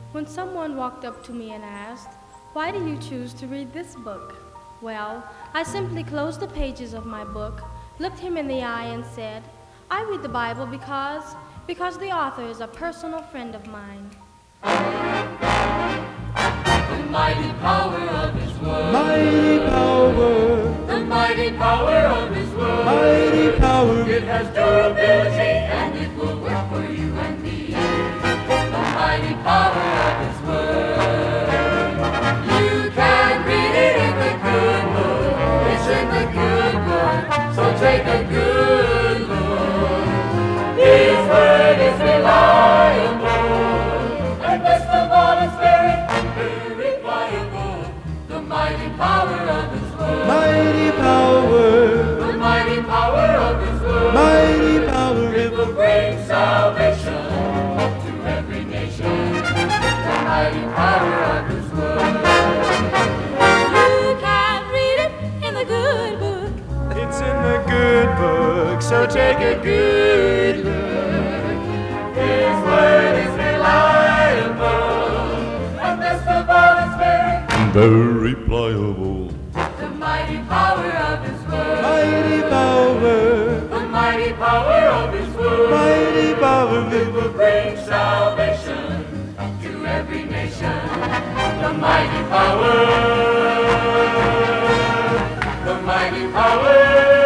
when someone walked up to me and asked, "Why do you choose to read this book?" Well, I simply closed the pages of my book, looked him in the eye and said, "I read the Bible because the author is a personal friend of mine." The mighty power of His word. Mighty power. The mighty power of His word. Mighty power. It has durability and it will work for you and me. The mighty power of His word. You can read it in the good book. It's in the good book. So take a good look. His word is reliable. And best of all, it's very pliable. The mighty power of His word. Mighty power. The mighty power of His word. Mighty power. It will bring salvation to every nation. The mighty power of His word. You can read it in the good book. It's in the good book, so take a good look. His word is reliable. And best of all, it's Very pliable. the mighty power of His word. Mighty power. The mighty power of His word. Mighty power. It will bring salvation to every nation. The mighty power. The mighty power.